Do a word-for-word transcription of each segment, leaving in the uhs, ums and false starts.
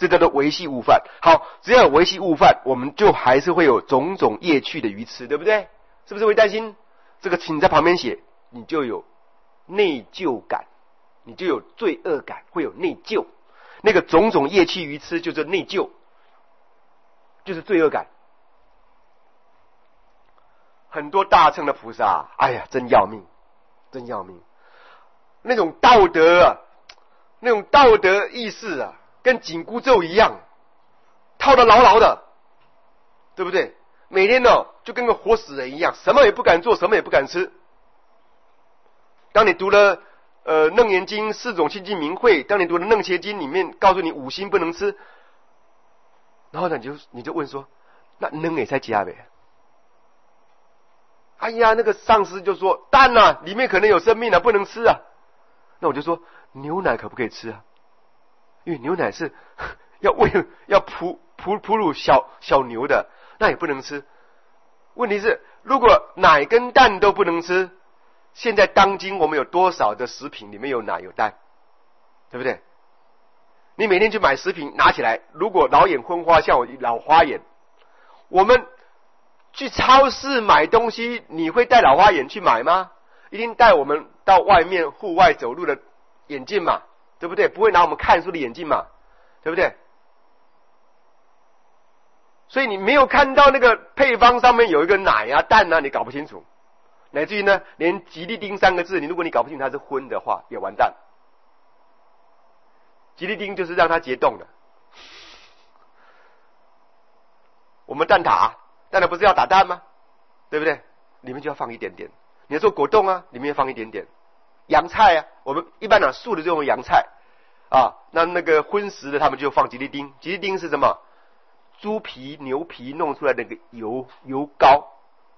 这叫做维系悟犯。好，只要有维系悟犯，我们就还是会有种种业趣的愚痴，对不对？是不是会担心？这个请在旁边写，你就有内疚感，你就有罪恶感，会有内疚。那个种种业气愚痴就是内疚，就是罪恶感。很多大乘的菩萨，哎呀，真要命，真要命。那种道德啊，那种道德意识啊，跟紧箍咒一样，套得牢牢的，对不对？每天呢，就跟个活死人一样，什么也不敢做，什么也不敢吃。当你读了呃《楞严经》四种清净明慧，当你读了《楞伽经》里面告诉你五辛不能吃，然后呢，你就你就问说，那能也在加呗？哎呀，那个上司就说蛋啊，里面可能有生命啊，不能吃啊。那我就说牛奶可不可以吃啊？因为牛奶是要喂要哺哺哺乳小小牛的，那也不能吃。问题是，如果奶跟蛋都不能吃，现在当今我们有多少的食品里面有奶有蛋，对不对？你每天去买食品拿起来，如果老眼昏花，像我老花眼，我们去超市买东西，你会带老花眼去买吗？一定带我们到外面户外走路的眼镜嘛，对不对？不会拿我们看书的眼镜嘛，对不对？所以你没有看到那个配方上面有一个奶啊蛋啊，你搞不清楚，乃至于呢，连吉利丁三个字，你如果你搞不清楚它是荤的话，也完蛋。吉利丁就是让它结冻的。我们蛋挞，蛋挞不是要打蛋吗？对不对？里面就要放一点点。你要做果冻啊，里面放一点点。洋菜啊，我们一般拿素的就用洋菜啊，那那个荤食的他们就放吉利丁。吉利丁是什么？猪皮、牛皮弄出来的那个油油膏。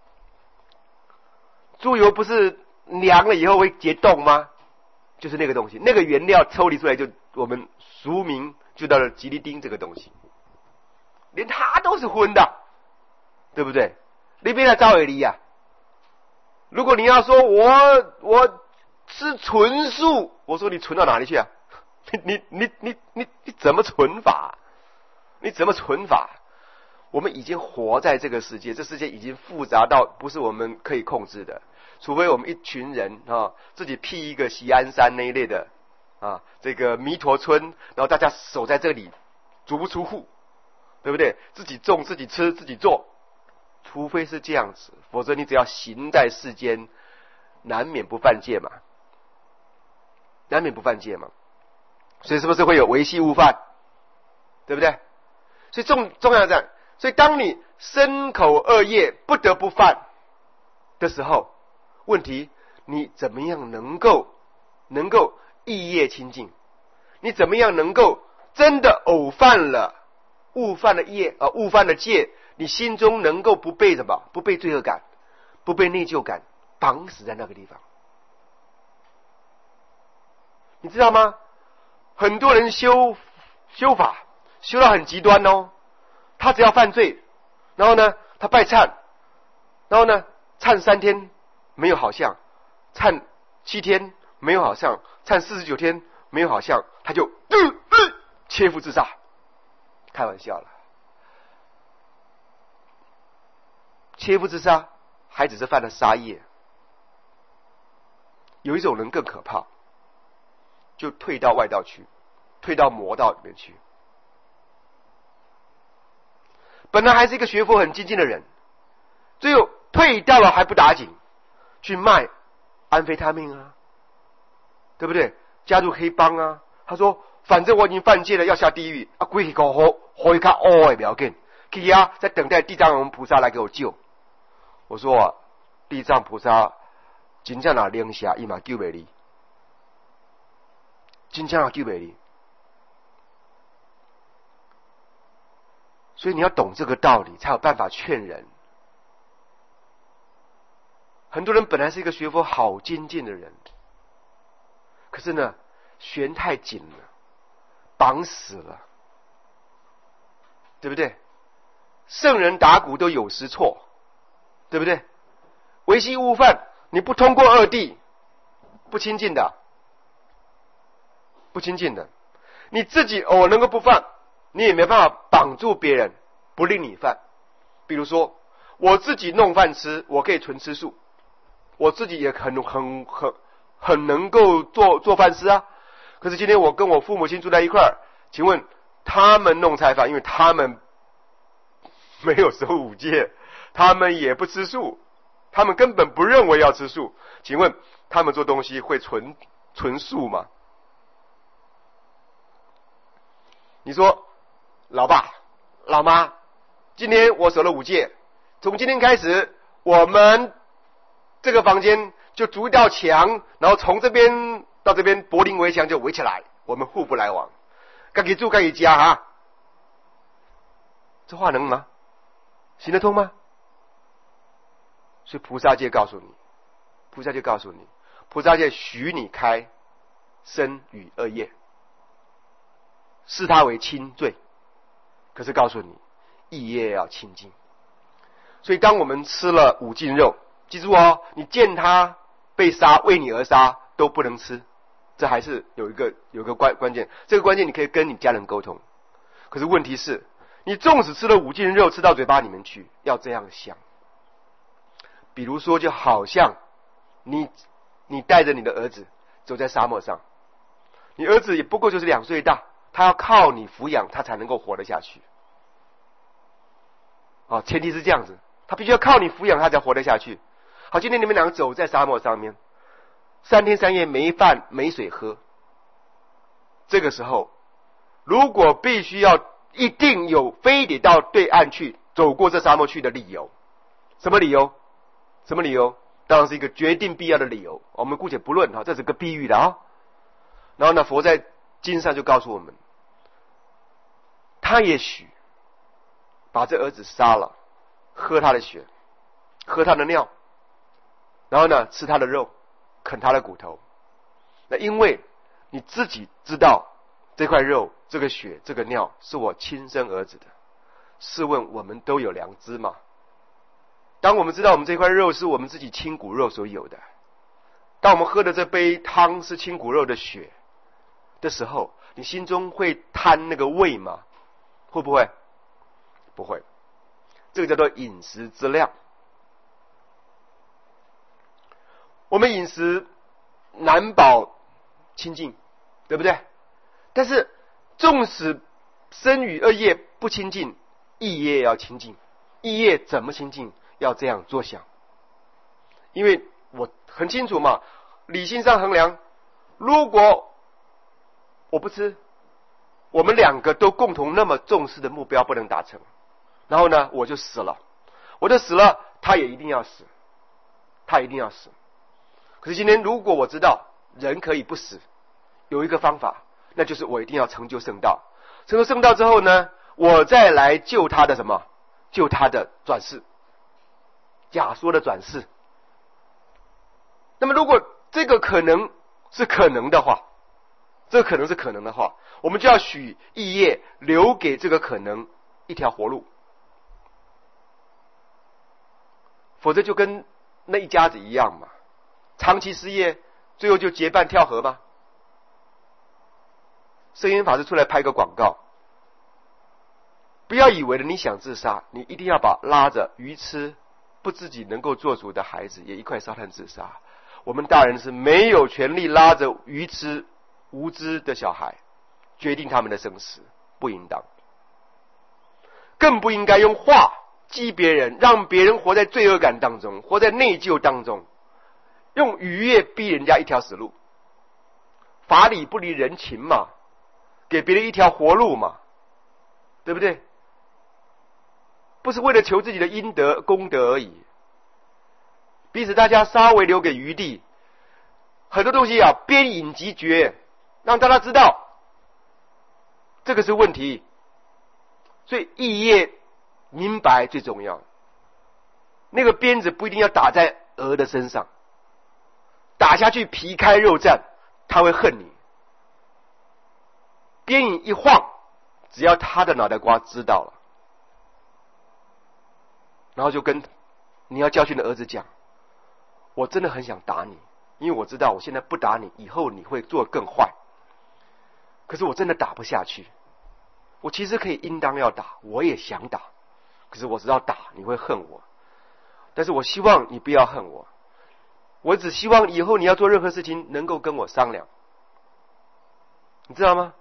猪油不是凉了以后会结冻吗？就是那个东西，那个原料抽离出来，就我们俗名就到了吉利丁这个东西，连它都是荤的，对不对？那边的赵伟离呀，如果你要说我我吃纯素，我说你纯到哪里去啊？你你你你你你怎么纯法？你怎么纯法？我们已经活在这个世界，这世界已经复杂到不是我们可以控制的。除非我们一群人啊，自己辟一个锡安山那一类的啊，这个弥陀村，然后大家守在这里，足不出户，对不对？自己种、自己吃、自己做，除非是这样子，否则你只要行在世间，难免不犯戒嘛，难免不犯戒嘛。所以是不是会有违系误犯？对不对？所以重重要在，所以当你身口恶业不得不犯的时候，问题，你怎么样能够能够意业清净？你怎么样能够真的偶犯了误犯了业啊，误犯了戒？你心中能够不被什么？不被罪恶感，不被内疚感绑死在那个地方？你知道吗？很多人修修法修到很极端哦，他只要犯罪，然后呢，他拜忏，然后呢，忏三天。没有好像，忏七天没有好像，忏四十九天没有好像，他就呃呃切腹自杀，开玩笑了。切腹自杀还只是犯了杀业，有一种人更可怕，就退到外道去，退到魔道里面去。本来还是一个学佛很精进的人，最后退掉了还不打紧。去卖安非他命啊，对不对？加入黑帮啊。他说反正我已经犯戒了，要下地狱啊，鬼去搞好好一看哦也不要紧，去啊，在等待地藏王菩萨来给我救。我说啊，地藏菩萨真正拿灵下伊嘛救不你，真正救不你。所以你要懂这个道理，才有办法劝人。很多人本来是一个学佛好精进的人，可是呢，弦太紧了，绑死了，对不对？圣人打鼓都有时错，对不对？维系误犯，你不通过二谛，不清净的，不清净的。你自己偶能够不犯， 你也没办法绑住别人不令你犯。比如说我自己弄饭吃，我可以纯吃素，我自己也很很很很能够做做饭吃啊。可是今天我跟我父母亲住在一块儿，请问他们弄菜饭，因为他们没有守五戒，他们也不吃素，他们根本不认为要吃素，请问他们做东西会纯纯素吗？你说老爸老妈，今天我守了五戒，从今天开始我们这个房间就筑一道墙，然后从这边到这边柏林围墙就围起来，我们互不来往，自己住自己家哈。这话能吗？行得通吗？所以菩萨戒告诉你，菩萨戒告诉你，菩萨戒许你开身与恶业，视它为轻罪，可是告诉你意业要清净。所以当我们吃了五净肉，记住哦，你见他被杀，为你而杀都不能吃，这还是有一个有一个关关键，这个关键你可以跟你家人沟通。可是问题是，你纵使吃了五净肉，吃到嘴巴里面去，要这样想。比如说，就好像你你带着你的儿子走在沙漠上，你儿子也不过就是两岁大，他要靠你抚养，他才能够活得下去。哦，前提是这样子，他必须要靠你抚养，他才活得下去。好，今天你们两个走在沙漠上面，三天三夜没饭没水喝，这个时候，如果必须要一定有非得到对岸去走过这沙漠去的理由，什么理由？什么理由？当然是一个决定必要的理由，我们姑且不论哈，这是个比喻的啊。然后呢，佛在经上就告诉我们，他也许把这儿子杀了，喝他的血，喝他的尿，然后呢吃他的肉，啃他的骨头。那因为你自己知道这块肉、这个血、这个尿是我亲生儿子的，试问我们都有良知吗？当我们知道我们这块肉是我们自己亲骨肉所有的，当我们喝的这杯汤是亲骨肉的血的时候，你心中会贪那个味吗？会不会？不会。这个叫做饮食之量。我们饮食难保清净，对不对？但是纵使身与恶业不清净，意业要清净。意业怎么清净？要这样做想。因为我很清楚嘛，理性上衡量，如果我不吃，我们两个都共同那么重视的目标不能达成，然后呢我就死了，我就死了，他也一定要死，他一定要死。可是今天如果我知道人可以不死，有一个方法，那就是我一定要成就圣道。成就圣道之后呢，我再来救他的什么？救他的转世，假说的转世。那么如果这个可能是可能的话，这个可能是可能的话，我们就要许意业，留给这个可能一条活路，否则就跟那一家子一样嘛，长期失业，最后就结伴跳河吧。圣严法师出来拍个广告，不要以为了你想自杀，你一定要把拉着愚痴不自己能够做主的孩子也一块烧炭自杀。我们大人是没有权利拉着愚痴无知的小孩决定他们的生死，不应当。更不应该用话激别人，让别人活在罪恶感当中，活在内疚当中，用语言逼人家一条死路。法理不离人情嘛，给别人一条活路嘛，对不对？不是为了求自己的阴德功德而已，彼此大家稍微留给余地。很多东西啊，边引即绝，让大家知道这个是问题。所以意业明白最重要。那个鞭子不一定要打在鹅的身上，打下去皮开肉绽，他会恨你。鞭影一晃，只要他的脑袋瓜知道了，然后就跟你要教训的儿子讲，我真的很想打你，因为我知道我现在不打你，以后你会做更坏，可是我真的打不下去， 我其实可以应当要打，我也想打，可是我知道打你会恨我，但是我希望你不要恨我，我只希望以后你要做任何事情能够跟我商量，你知道吗？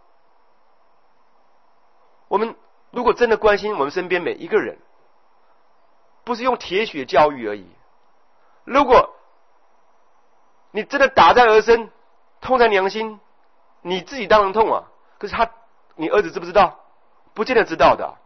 我们如果真的关心我们身边每一个人，不是用铁血教育而已，如果你真的打在儿身，痛在娘心，你自己当然痛啊，可是他你儿子知不知道？不见得知道的，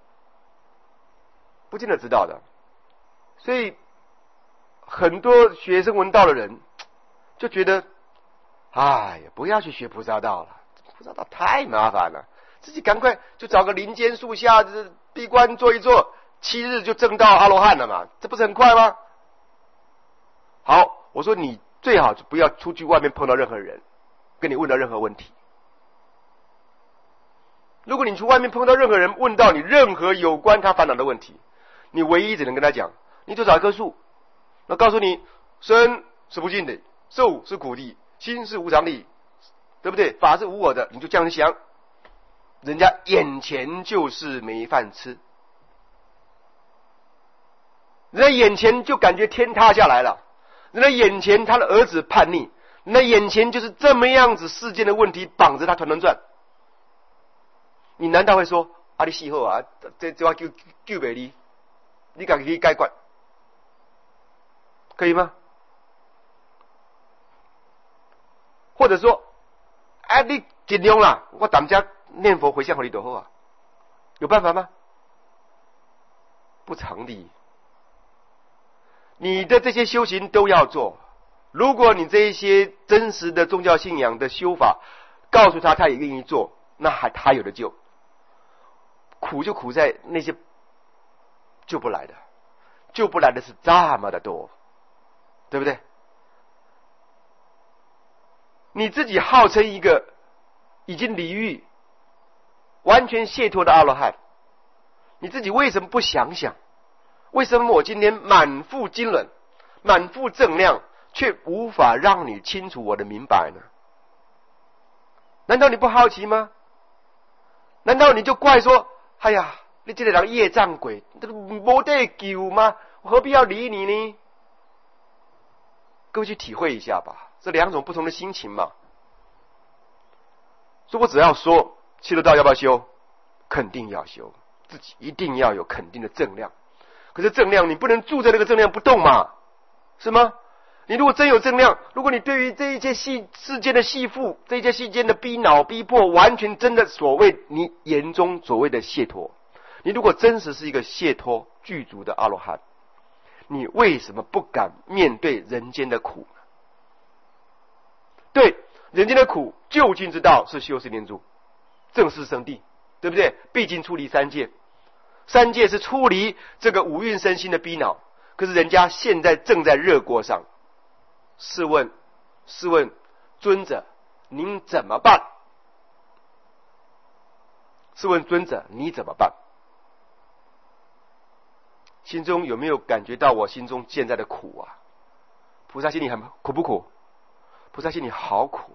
不见得知道的。所以很多学生闻道的人就觉得，哎呀，不要去学菩萨道了，菩萨道太麻烦了，自己赶快就找个林间树下闭关坐一坐，七日就证到阿罗汉了嘛，这不是很快吗？好，我说你最好就不要出去外面碰到任何人，跟你问到任何问题。如果你去外面碰到任何人问到你任何有关他烦恼的问题，你唯一只能跟他讲，你就找一棵树，那告诉你生是不净的，受是苦的，心是无常的，对不对？法是无我的，你就这样想，人家眼前就是没饭吃，人家眼前就感觉天塌下来了，人家眼前他的儿子叛逆，人家眼前就是这么样子世间的问题绑着他团团转，你难道会说啊你死好啊，这这话救救不你，你自己去解决，可以吗？或者说啊你尽量啦，我当家念佛回向给你就好啊，有办法吗？不成立。你的这些修行都要做，如果你这一些真实的宗教信仰的修法告诉他他也愿意做，那还他有的救。苦就苦在那些救不来的，救不来的是这么的多，对不对？你自己号称一个已经离欲完全解脱的阿罗汉，你自己为什么不想想，为什么我今天满腹经纶满腹正量却无法让你清楚我的明白呢？难道你不好奇吗？难道你就怪说哎呀你这个人业障鬼，没得救吗？我何必要理你呢？各位去体会一下吧，这两种不同的心情嘛。所以我只要说七六道要不要修，肯定要修，自己一定要有肯定的正量。可是正量你不能住在那个正量不动嘛，是吗？你如果真有正量，如果你对于这一切世世间的系缚，这一切世间的逼恼逼迫，完全真的所谓你眼中所谓的解脱，你如果真实是一个解脱具足的阿罗汉，你为什么不敢面对人间的苦呢？对，人间的苦究竟之道是修十念住，正是生地，对不对？毕竟出离三界，三界是出离这个五蕴身心的逼恼，可是人家现在正在热锅上。试问试问尊者您怎么办？试问尊者你怎么办？心中有没有感觉到我心中现在的苦啊？菩萨心里很苦不苦？菩萨心里好苦。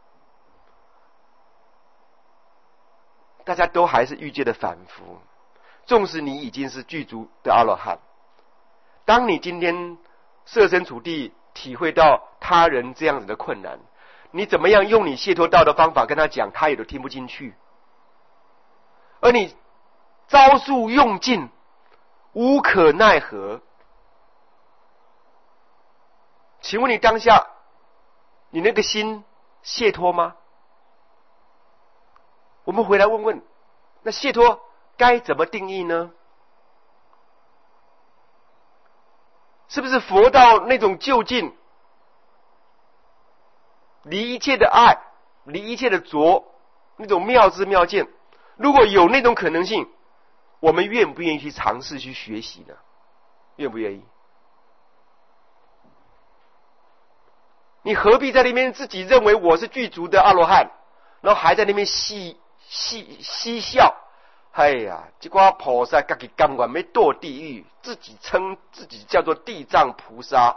大家都还是欲界的凡夫，纵使你已经是具足的阿罗汉，当你今天设身处地体会到他人这样子的困难，你怎么样用你解脱道的方法跟他讲，他也都听不进去。而你招数用尽，无可奈何。请问你当下，你那个心解脱吗？我们回来问问，那解脱该怎么定义呢？是不是佛道那种究竟，离一切的爱，离一切的着，那种妙智妙见？如果有那种可能性，我们愿不愿意去尝试去学习呢？愿不愿意？你何必在那边自己认为我是具足的阿罗汉，然后还在那边嬉嬉嬉笑？哎呀，这个菩萨自己甘愿要堕地狱，自己称自己叫做地藏菩萨。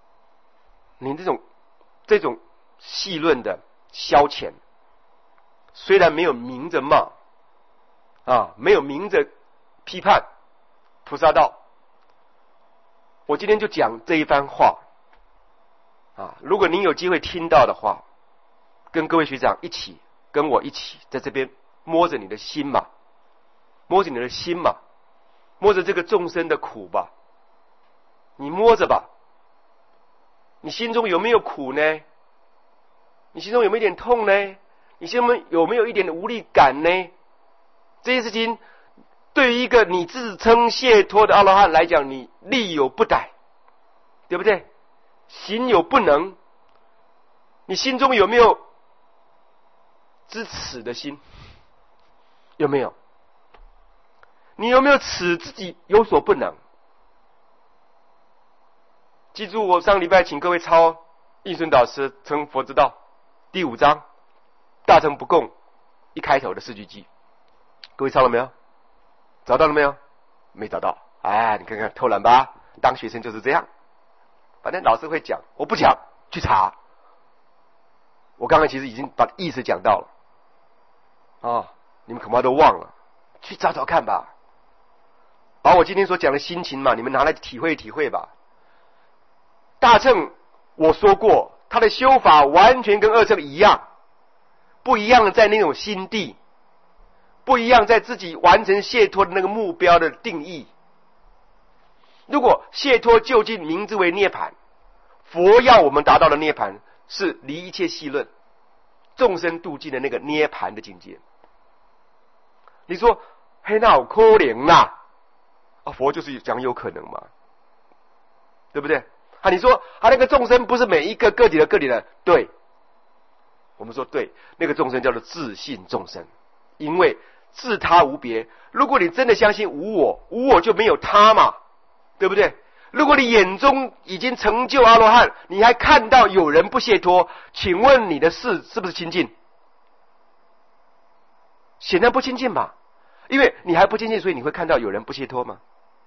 你这种这种戏论的消遣， 虽然没有明着骂啊，没有明着批判菩萨道，我今天就讲这一番话啊。如果您有机会听到的话，跟各位学长一起，跟我一起在这边摸着你的心嘛，摸着你的心嘛，摸着这个众生的苦吧，你摸着吧。你心中有没有苦呢？你心中有没有一点痛呢？你心中有没有一点无力感呢？这些事情对于一个你自称解脱的阿罗汉来讲，你力有不逮，对不对？行有不能。你心中有没有知耻的心？有没有？你有没有耻自己有所不能？记住，我上礼拜请各位抄印顺导师《成佛之道》第五章大乘不共一开头的四句偈，各位抄了没有？找到了没有？没找到。哎，你看看偷懒吧，当学生就是这样，反正老师会讲，我不讲，去查。我刚刚其实已经把意思讲到了啊，你们恐怕都忘了，去找找看吧。把我今天所讲的心情嘛，你们拿来体会体会吧。大乘我说过，他的修法完全跟二乘一样，不一样的在那种心地，不一样在自己完成解脱的那个目标的定义。如果解脱究竟名之为涅槃，佛要我们达到的涅槃是离一切细论众生度尽的那个涅槃的境界。你说嘿，那有可能啦？啊，佛就是讲有可能嘛，对不对？啊，你说啊，那个众生不是每一个个体的个体的，对，我们说对，那个众生叫做自性众生，因为自他无别。如果你真的相信无我，无我就没有他嘛，对不对？如果你眼中已经成就阿罗汉，你还看到有人不解脱，请问你的事是不是清净？显然不清净嘛，因为你还不清净，所以你会看到有人不解脱吗？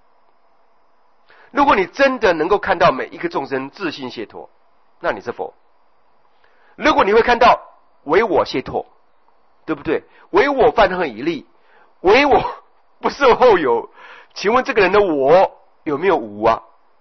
如果你真的能够看到每一个众生自性解脱，那你是佛。如果你会看到唯我解脱，对不对？唯我犯恨已立，唯我不受后有，请问这个人的我有没有无啊？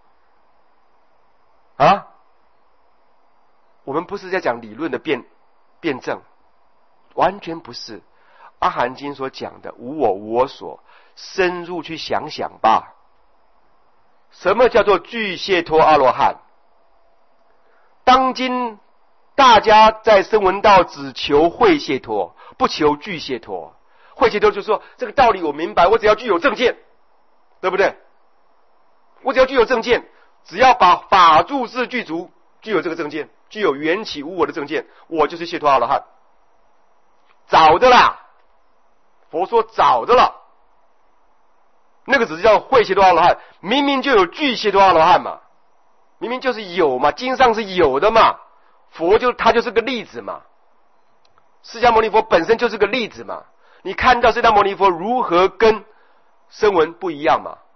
啊？我们不是在讲理论的辩辩证，完全不是。阿含经所讲的无我无我所，深入去想想吧。什么叫做具解脱阿罗汉？当今大家在声闻道只求会解脱，不求具解脱。会解脱就是说这个道理我明白，我只要具有正见，对不对？我只要具有正见，只要把法住智具足，具有这个正见，具有缘起无我的正见，我就是解脱阿罗汉。早的啦，佛说早的了。那个只是叫会解脱阿罗汉，明明就有具解脱阿罗汉嘛，明明就是有嘛，经上是有的嘛，佛就他就是个例子嘛，释迦牟尼佛本身就是个例子嘛，你看到释迦牟尼佛如何跟声闻不一样嘛？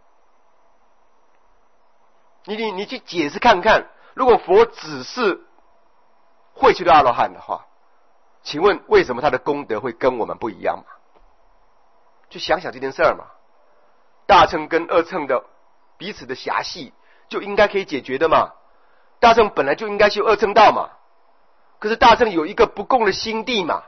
你你你去解释看看，如果佛只是会解脱阿罗汉的话，请问为什么他的功德会跟我们不一样嘛？去想想这件事儿嘛。大乘跟二乘的彼此的狭隙就应该可以解决的嘛。大乘本来就应该修二乘道嘛，可是大乘有一个不共的心地嘛，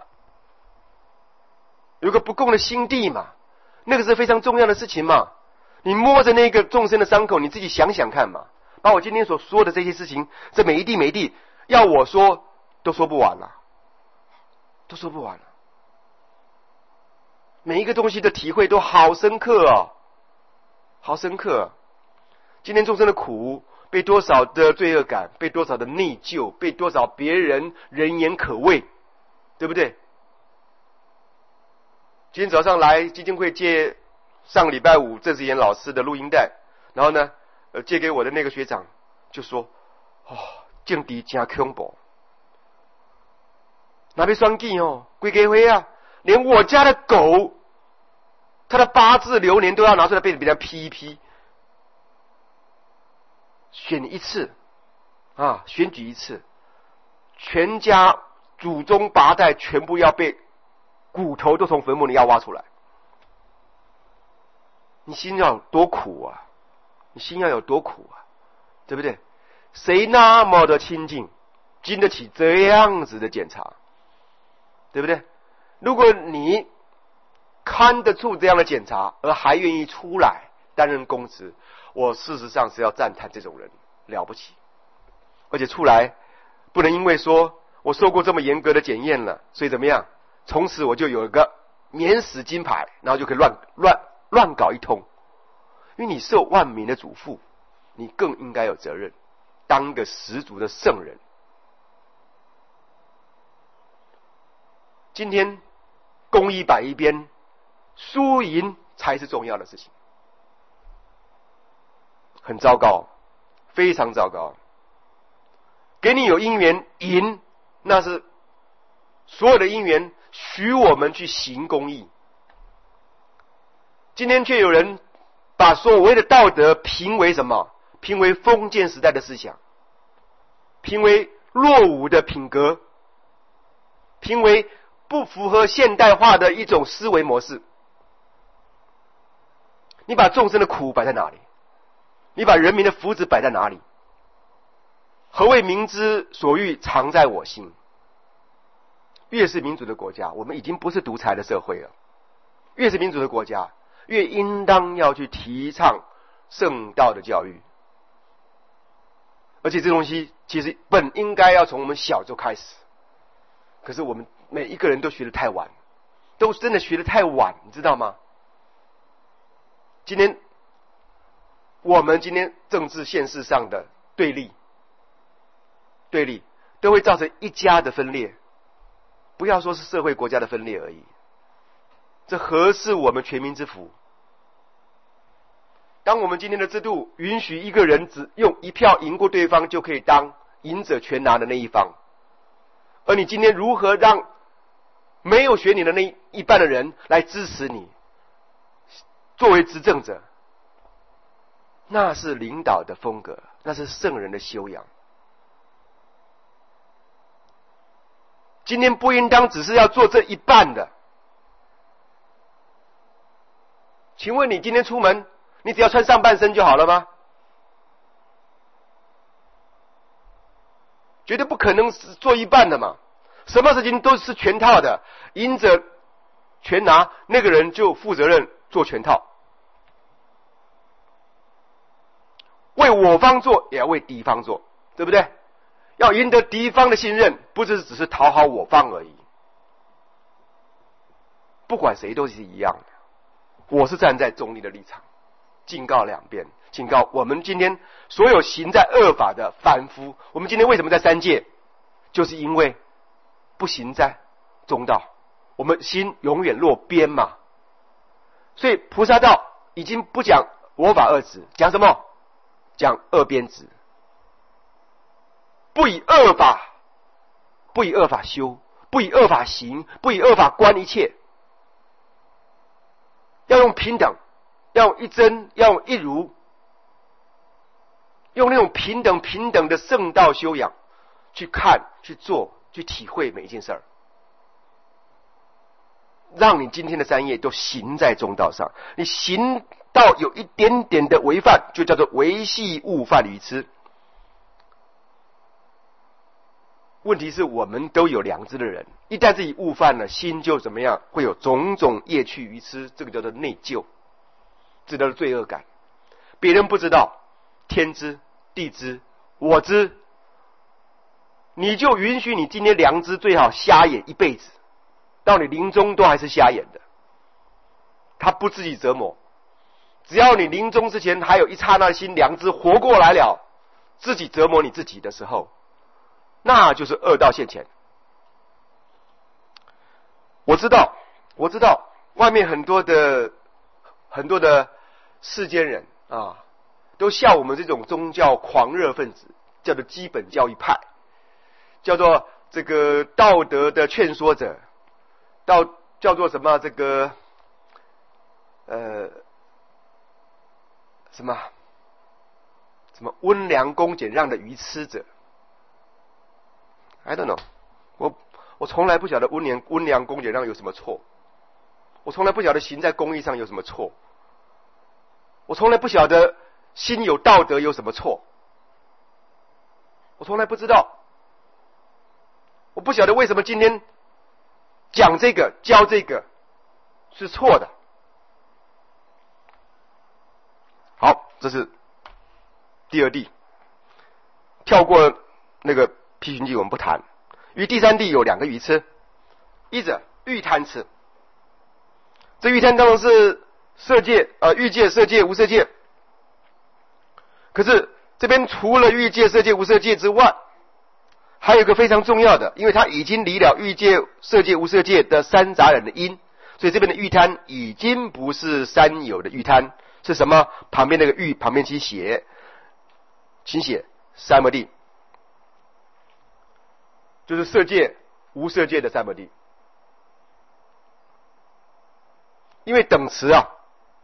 有一个不共的心地嘛，那个是非常重要的事情嘛。你摸着那个众生的伤口，你自己想想看嘛。把我今天所说的这些事情，这每一地每一地，要我说都说不完了，都说不完了。每一个东西的体会都好深刻哦。好深刻！今天众生的苦，被多少的罪恶感，被多少的内疚，被多少别人人言可畏，对不对？今天早上来基金会借上礼拜五郑志妍老师的录音带，然后呢，呃，借给我的那个学长就说：“哦，境地真恐怖，那边双计哦，鬼给灰啊，连我家的狗。”他的八字流年都要拿出来被别人批一批，选一次啊，选举一次，全家祖宗八代全部要被骨头都从坟墓里要挖出来。你心要有多苦啊！你心要有多苦啊！对不对？谁那么的清净，经得起这样子的检查？对不对？如果你看得出这样的检查，而还愿意出来担任公职，我事实上是要赞叹这种人了不起。而且出来不能因为说我受过这么严格的检验了，所以怎么样？从此我就有一个免死金牌，然后就可以乱乱乱搞一通。因为你受万民的嘱咐，你更应该有责任，当个十足的圣人。今天公义摆一边，输赢才是重要的事情，很糟糕，非常糟糕。给你有因缘赢，那是所有的因缘许我们去行公义。今天却有人把所谓的道德评为什么？评为封建时代的思想，评为落伍的品格，评为不符合现代化的一种思维模式。你把众生的苦摆在哪里？你把人民的福祉摆在哪里？何谓民之所欲，常在我心？越是民主的国家，我们已经不是独裁的社会了。越是民主的国家，越应当要去提倡圣道的教育。而且这东西其实本应该要从我们小就开始，可是我们每一个人都学得太晚，都真的学得太晚，你知道吗？今天我们今天政治现实上的对立对立都会造成一家的分裂，不要说是社会国家的分裂而已，这何是我们全民之福？当我们今天的制度允许一个人只用一票赢过对方就可以当赢者全拿的那一方，而你今天如何让没有选你的那一半的人来支持你作为执政者？那是领导的风格，那是圣人的修养。今天不应当只是要做这一半的。请问你今天出门，你只要穿上半身就好了吗？绝对不可能是做一半的嘛！什么事情都是全套的，赢者全拿，那个人就负责任做全套。为我方做，也要为敌方做，对不对？要赢得敌方的信任，不是只是讨好我方而已。不管谁都是一样的。我是站在中立的立场，警告两边，警告我们今天所有行在恶法的凡夫。我们今天为什么在三界？就是因为不行在中道，我们心永远落边嘛。所以菩萨道已经不讲我法二执，讲什么？讲二边执。不以恶法，不以恶法修，不以恶法行，不以恶法观一切。要用平等，要用一真，要用一如，用那种平等平等的圣道修养去看、去做、去体会每一件事儿，让你今天的三业都行在中道上。你行到有一点点的违犯，就叫做违系误犯愚痴。问题是我们都有良知的人，一旦自己误犯了，心就怎么样？会有种种业趣愚痴，这个叫做内疚，这叫做罪恶感。别人不知道，天知地知我知，你就允许你今天良知最好瞎眼一辈子，到你临终都还是瞎眼的。他不自己折磨，只要你临终之前还有一刹那心良知活过来了，自己折磨你自己的时候，那就是恶道现前。我知道，我知道，外面很多的很多的世间人啊，都笑我们这种宗教狂热分子，叫做基本教义派，叫做这个道德的劝说者，到叫做什么这个呃什么什么温良恭俭让的愚痴者。I don't know， 我我从来不晓得温良温良恭俭让有什么错，我从来不晓得行在公义上有什么错，我从来不晓得心有道德有什么错，我从来不知道，我不晓得为什么今天讲这个教这个是错的。好，这是第二地，跳过那个批寻记我们不谈。于第三地有两个鱼吃，一者欲贪吃，这欲贪当然是色界呃欲界、色界、无色界。可是这边除了欲界、色界、无色界之外，还有一个非常重要的，因为他已经离了欲界、色界、无色界的三杂染的因，所以这边的欲贪已经不是三有的欲贪，是什么？旁边那个欲旁边请写，请写三摩地，就是色界、无色界的三摩地。因为等持啊，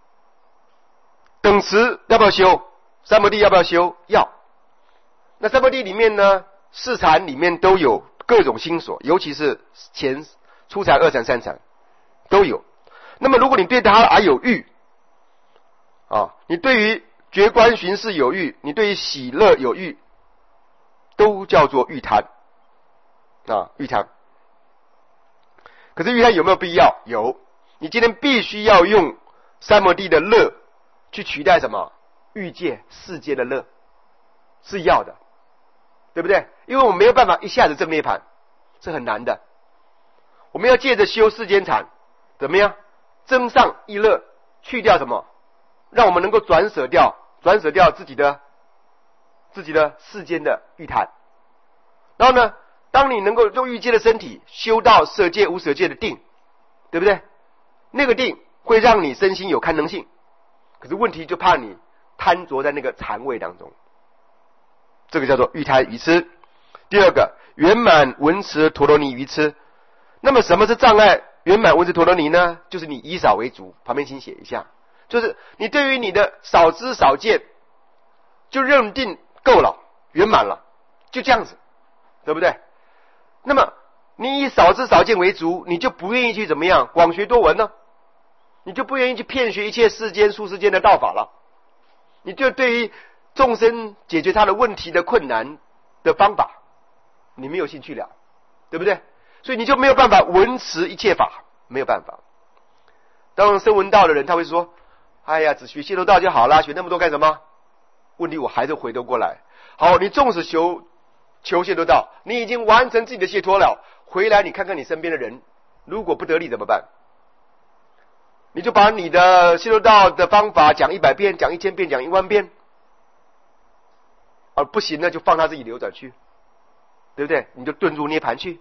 等持要不要修？三摩地要不要修？要。那三摩地里面呢，四禅里面都有各种心所，尤其是前初禅、二禅、三禅都有。那么如果你对它还有欲啊，你对于觉观寻视有欲，你对于喜乐有欲，都叫做欲贪啊，欲贪。可是欲贪有没有必要？有。你今天必须要用三摩地的乐去取代什么？欲界、世界的乐是要的，对不对？因为我们没有办法一下子证涅槃，是很难的。我们要借着修世间禅，怎么样？增上一乐，去掉什么？让我们能够转舍掉，转舍掉自己的自己的世间的欲贪。然后呢，当你能够用欲界的身体修到色界、无色界的定，对不对？那个定会让你身心有堪能性。可是问题就怕你贪着在那个禅位当中，这个叫做欲贪愚痴。第二个，圆满闻持陀罗尼愚痴。那么什么是障碍圆满闻持陀罗尼呢？就是你以少为足，旁边请写一下，就是你对于你的少知少见就认定够了，圆满了，就这样子，对不对？那么你以少知少见为足，你就不愿意去怎么样广学多闻呢？你就不愿意去遍学一切世间数世间的道法了，你就对于众生解决他的问题的困难的方法你没有兴趣了，对不对？所以你就没有办法闻持一切法，没有办法。当然声闻道的人他会说，哎呀，只学解脱道就好了，学那么多干什么？问题我还是回头过来，好，你纵使求求解脱道，你已经完成自己的解脱了，回来你看看你身边的人，如果不得力怎么办？你就把你的解脱道的方法讲一百遍，讲一千遍，讲一万遍，而不行呢，就放他自己流转去，对不对？你就遁入涅盘去，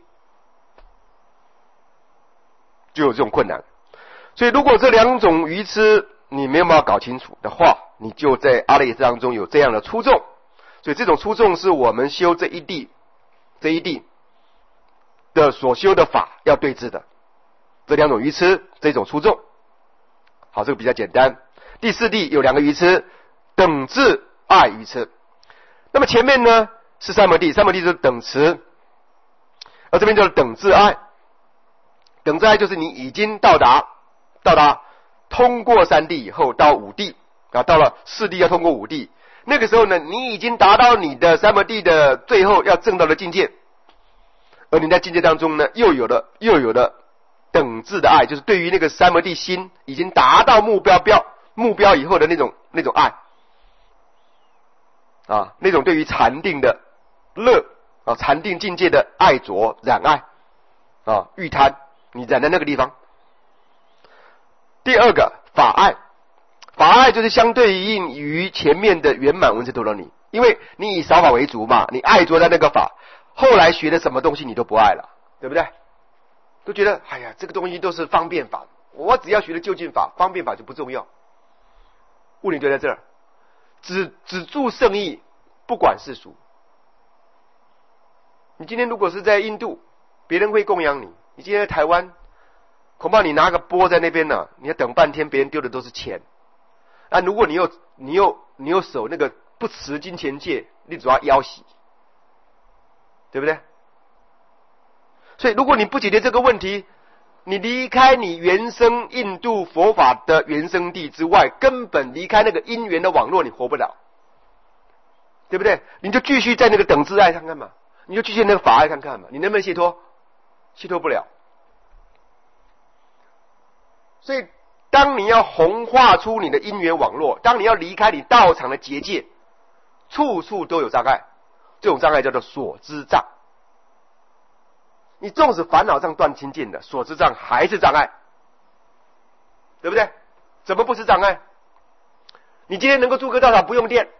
就有这种困难。所以如果这两种愚痴你没有办法搞清楚的话，你就在阿赖耶识当中有这样的出众。所以这种出众是我们修这一地这一地的所修的法要对治的，这两种愚痴，这种出众。好，这个比较简单。第四地有两个愚痴，等至爱愚痴。那么前面呢是三摩地，三摩地就是等持，而这边就是等至爱。等至爱就是你已经到达到达通过三地以后到五地啊，到了四地要通过五地，那个时候呢你已经达到你的三摩地的最后要证到的境界，而你在境界当中呢又有了又有了等至的爱，就是对于那个三摩地心已经达到目标标目标以后的那种那种爱啊，那种对于禅定的乐啊，禅定境界的爱着染爱啊，欲贪，你染在那个地方。第二个法爱，法爱就是相对应于前面的圆满闻持陀罗尼，因为你以少法为主嘛，你爱着在那个法，后来学的什么东西你都不爱了，对不对？都觉得哎呀，这个东西都是方便法，我只要学的究竟法，方便法就不重要。问题就在这儿，只只注圣意，不管世俗。你今天如果是在印度，别人会供养你；你今天在台湾，恐怕你拿个钵在那边呢、啊，你要等半天，别人丢的都是钱。那、啊、如果你又你又你又守那个不持金钱戒，你主要要挟，对不对？ 所以如果你不解决这个问题，你离开你原生印度佛法的原生地之外，根本离开那个因缘的网络，你活不了，对不对？你就继续在那个等自爱看看嘛，你就继续那个法爱看看嘛，你能不能解脱？解脱不了。所以当你要弘化出你的因缘网络，当你要离开你道场的结界，处处都有障碍，这种障碍叫做所知障。你纵使烦恼障断清净的，所知障还是障碍，对不对？怎么不是障碍？你今天能够住个道场不用电，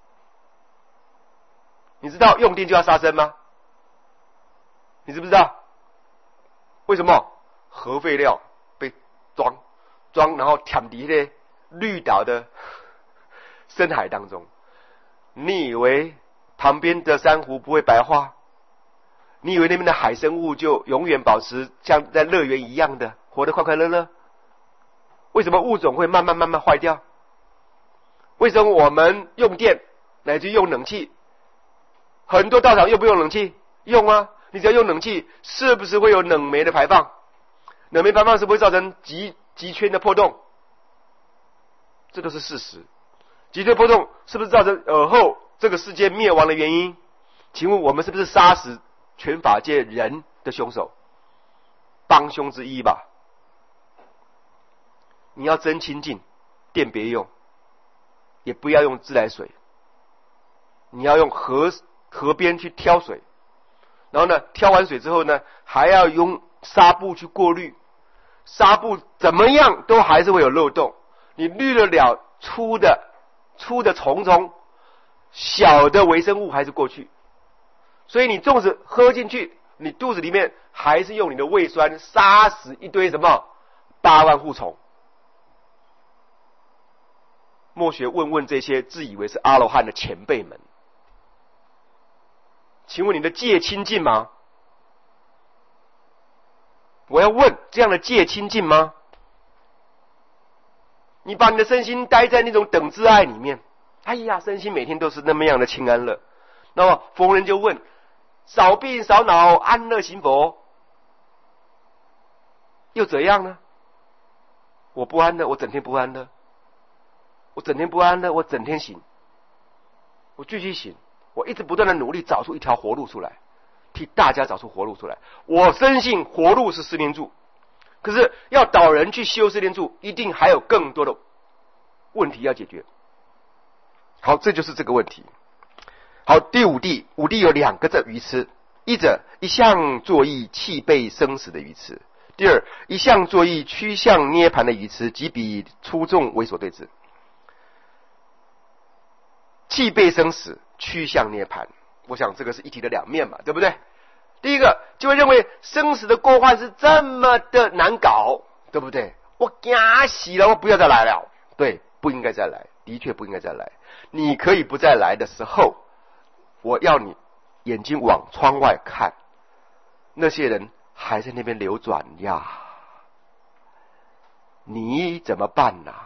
你知道用电就要杀生吗？你知不知道？为什么？核废料被装装，然后填在那个绿岛的深海当中，你以为旁边的珊瑚不会白化？你以为那边的海生物就永远保持像在乐园一样的活得快快乐乐？为什么物种会慢慢慢慢坏掉？为什么我们用电乃至用冷气，很多道场用不用冷气？用啊！你只要用冷气，是不是会有冷媒的排放？冷媒排放是不是会造成极极圈的破洞？这都是事实。极圈破洞是不是造成尔后这个世界灭亡的原因？请问我们是不是杀死全法界人的凶手，帮凶之一吧？你要真清净，电别用，也不要用自来水，你要用河河边去挑水，然后呢，挑完水之后呢，还要用纱布去过滤，纱布怎么样都还是会有漏洞，你滤得了粗的粗的虫虫，小的微生物还是过去。所以你纵使喝进去，你肚子里面还是用你的胃酸杀死一堆什么八万户虫。莫学问问这些自以为是阿罗汉的前辈们，请问你的戒清净吗？我要问，这样的戒清净吗？你把你的身心待在那种等自爱里面，哎呀，身心每天都是那么样的清安乐。那么逢人就问，少病少恼，安乐行佛，又怎样呢？我不安乐，我整天不安乐，我整天不安乐，我整天醒，我继续醒，我一直不断的努力找出一条活路出来，替大家找出活路出来。我深信活路是四念住，可是要导人去修四念住，一定还有更多的问题要解决。好，这就是这个问题。好，第五谛，五谛有两个这愚痴，一者一向作意弃背生死的愚痴，第二一向作意趋向涅盘的愚痴，即比出众为所对之。弃背生死，趋向涅盘，我想这个是一体的两面嘛，对不对？第一个就会认为生死的过患是这么的难搞，对不对？我惊死了，我不要再来了。对，不应该再来，的确不应该再来。你可以不再来的时候，我要你眼睛往窗外看，那些人还在那边流转呀，你怎么办呢？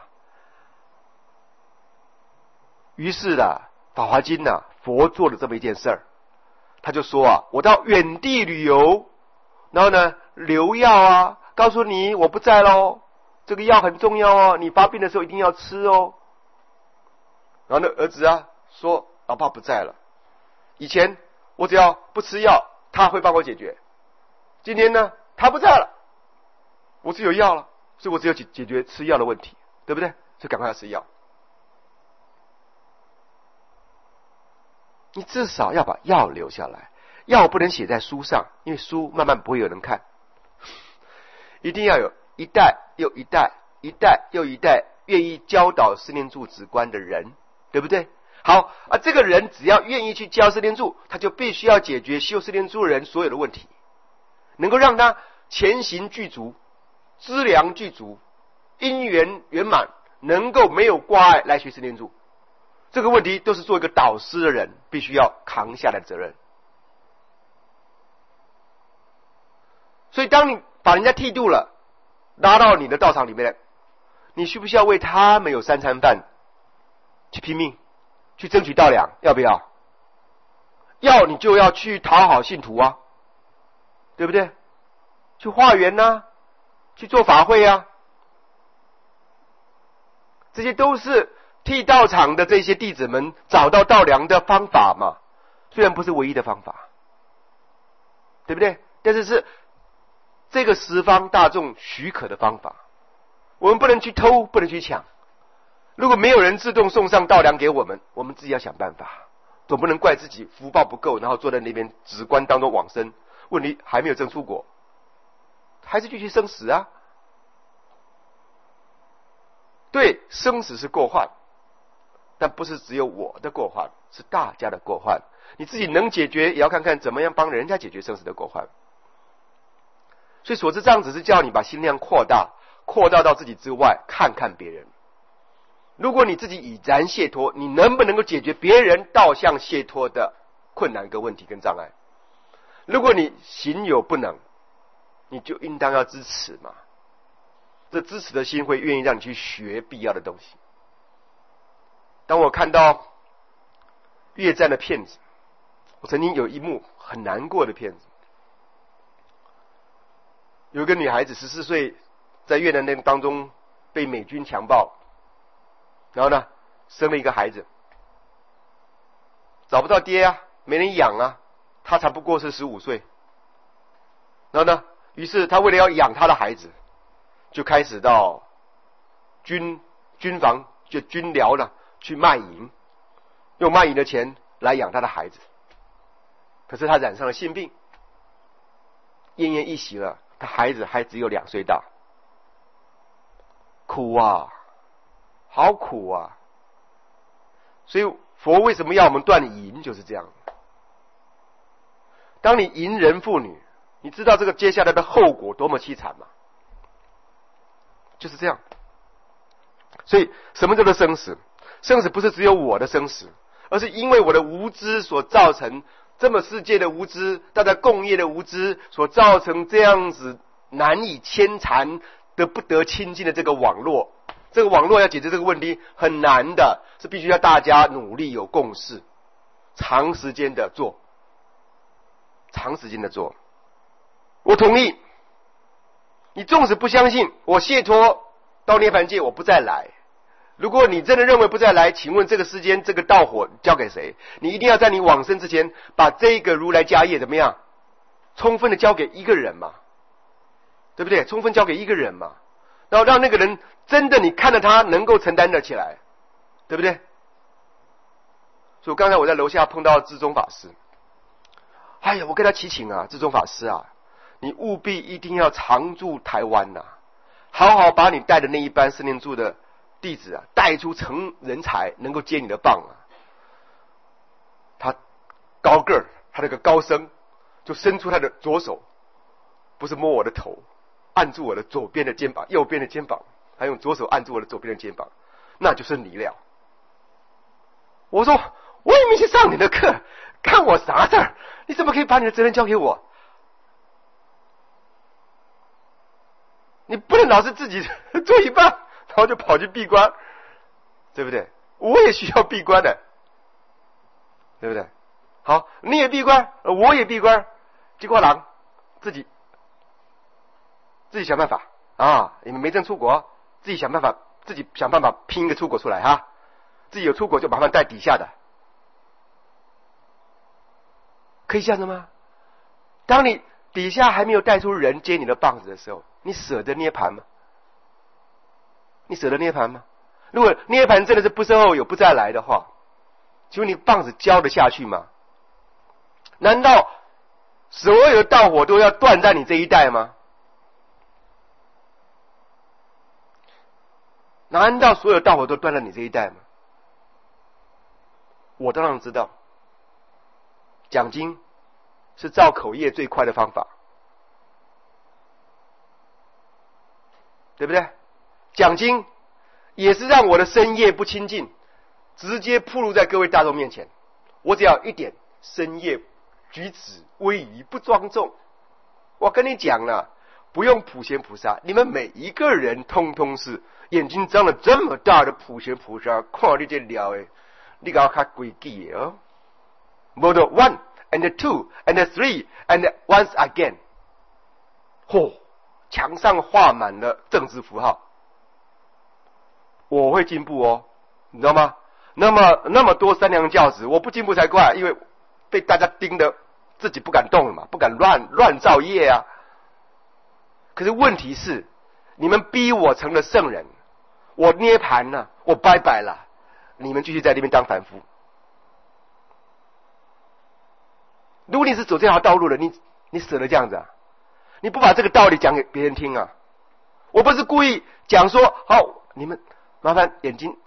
于是呢，法华经呢，佛做了这么一件事儿，他就说啊，我到远地旅游，然后呢留药啊，告诉你我不在喽，这个药很重要哦，你发病的时候一定要吃哦。然后呢儿子啊说，老爸不在了，以前我只要不吃药他会帮我解决，今天呢他不在了，我只有药了，所以我只有解解决吃药的问题，对不对？所以赶快要吃药。你至少要把药留下来，药不能写在书上，因为书慢慢不会有人看，一定要有一代又一代，一代又一代愿意教导四念住止观的人，对不对？好啊，这个人只要愿意去教四念住，他就必须要解决修四念住的人所有的问题，能够让他前行具足，资粮具足，因缘圆满，能够没有挂碍来学四念住。这个问题都是做一个导师的人必须要扛下来的责任。所以当你把人家剃度了，拉到你的道场里面，你需不需要为他们有三餐饭去拼命，去争取道粮？要不要？要，你就要去讨好信徒啊，对不对？ 去化缘呐、啊，去做法会啊，这些都是替道场的这些弟子们找到道良的方法嘛。虽然不是唯一的方法，对不对？但是是这个十方大众许可的方法。我们不能去偷，不能去抢。如果没有人自动送上道粮给我们，我们自己要想办法，总不能怪自己福报不够，然后坐在那边止观当中往生。问题还没有证出果，还是继续生死啊。对，生死是过患，但不是只有我的过患，是大家的过患。你自己能解决，也要看看怎么样帮人家解决生死的过患。所以所知障只是叫你把心量扩大，扩大到自己之外，看看别人。如果你自己已然解脱，你能不能够解决别人道向解脱的困难跟问题跟障碍？如果你行有不能，你就应当要支持嘛。这支持的心会愿意让你去学必要的东西。当我看到越战的片子，我曾经有一幕很难过的片子，有一个女孩子十四岁，在越南那当中被美军强暴，然后呢生了一个孩子，找不到爹啊，没人养啊，她才不过是十五岁，然后呢，于是她为了要养她的孩子，就开始到军军房就军寮呢去卖淫，用卖淫的钱来养她的孩子。可是她染上了性病，奄奄一息了，她孩子还只有两岁大，苦啊，好苦啊！所以佛为什么要我们断淫，就是这样。当你淫人妇女，你知道这个接下来的后果多么凄惨吗？就是这样。所以什么叫做生死？生死不是只有我的生死，而是因为我的无知所造成，这么世界的无知，大家共业的无知所造成这样子难以牵缠的不得亲近的这个网络。这个网络要解决这个问题很难的，是必须要大家努力有共识，长时间的做，长时间的做。我同意，你纵使不相信，我解脱到涅槃界，我不再来。如果你真的认为不再来，请问这个世间这个道火交给谁？你一定要在你往生之前，把这个如来家业怎么样，充分的交给一个人嘛，对不对？充分交给一个人嘛，然后让那个人真的你看着他能够承担得起来，对不对？所以刚才我在楼下碰到智宗法师，哎呀，我跟他祈请啊，智宗法师啊，你务必一定要常驻台湾呐、啊，好好把你带的那一班四念住的弟子啊，带出成人才，能够接你的棒啊。他高个儿，他那个高僧就伸出他的左手，不是摸我的头，按住我的左边的肩膀，右边的肩膀，还用左手按住我的左边的肩膀，那就是你了。我说我也没去上你的课，看我啥事儿？你怎么可以把你的责任交给我？你不能老是自己做一半，然后就跑去闭关，对不对？我也需要闭关的，对不对？好，你也闭关，我也闭关，结果狼自己自己想办法啊！你们没证出国，自己想办法，自己想办法拼一个出国出来哈。自己有出国就麻烦带底下的，可以这样子吗？当你底下还没有带出人接你的棒子的时候，你舍得涅槃吗？你舍得涅槃吗？如果涅槃真的是不生后有不再来的话，请问你棒子交得下去吗？难道所有的道火都要断在你这一代吗？难道所有道火都断在你这一代吗？我当然知道，讲经是造口业最快的方法，对不对？讲经也是让我的身业不清净，直接暴露在各位大众面前。我只要一点身业举止威仪不庄重，我跟你讲了，不用普贤菩萨，你们每一个人通通是眼睛张了这么大的普贤菩萨，看你这了诶，你搞较规矩哦。无得 one and two and three and once again， 嚯、哦，墙上画满了政治符号。我会进步哦，你知道吗？那么那么多三娘教子，我不进步才怪，因为被大家盯得自己不敢动了嘛，不敢乱乱造业啊。可是问题是，你们逼我成了圣人，我涅盘了，我拜拜了，你们继续在那边当凡夫。如果你是走这条道路了，你你舍得这样子啊？你不把这个道理讲给别人听啊？我不是故意讲说，好，你们麻烦眼睛